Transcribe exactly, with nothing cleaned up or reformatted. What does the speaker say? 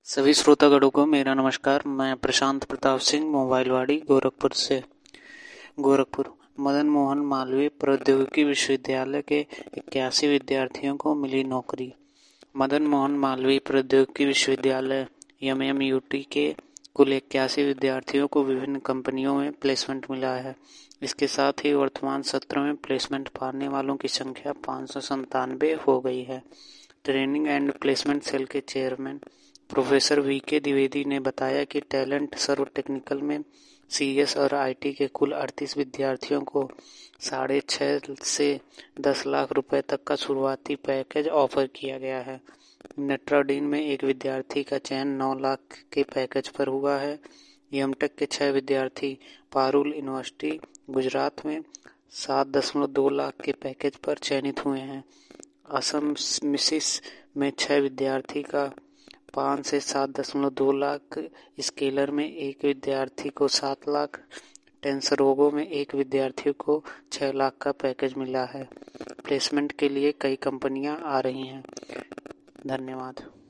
सभी श्रोतागणों को मेरा नमस्कार। मैं प्रशांत प्रताप सिंह, मोबाइलवाड़ी, गोरखपुर से। गोरखपुर मदन मोहन मालवीय प्रौद्योगिकी विश्वविद्यालय के इक्यासी विद्यार्थियों को मिली नौकरी। मदन मोहन मालवीय प्रौद्योगिकी विश्वविद्यालय एम एम यू टी के कुल इक्यासी विद्यार्थियों को विभिन्न कंपनियों में प्लेसमेंट मिला है। इसके साथ ही वर्तमान सत्र में प्लेसमेंट पाने वालों की संख्या पाँच सौ संतानवे हो गई है। ट्रेनिंग एंड प्लेसमेंट सेल के chairman professor V K Dwivedi ने बताया कि टैलेंट सर्व टेक्निकल में सी एस और आई टी के कुल अड़तीस विद्यार्थियों को साढ़े छः से दस लाख रुपए तक का शुरुआती पैकेज ऑफर किया गया है। नेट्राडीन में एक विद्यार्थी का चयन नौ लाख के पैकेज पर हुआ है। एमटेक के छह विद्यार्थी पारुल यूनिवर्सिटी गुजरात में सात दशमलव दो लाख के पैकेज पर चयनित हुए हैं। असम मिसिस में छह विद्यार्थी का पाँच से सात दशमलव दो लाख, स्केलर में एक विद्यार्थी को सात लाख, टेंसरोगो में एक विद्यार्थी को छह लाख का पैकेज मिला है। प्लेसमेंट के लिए कई कंपनियां आ रही हैं। धन्यवाद।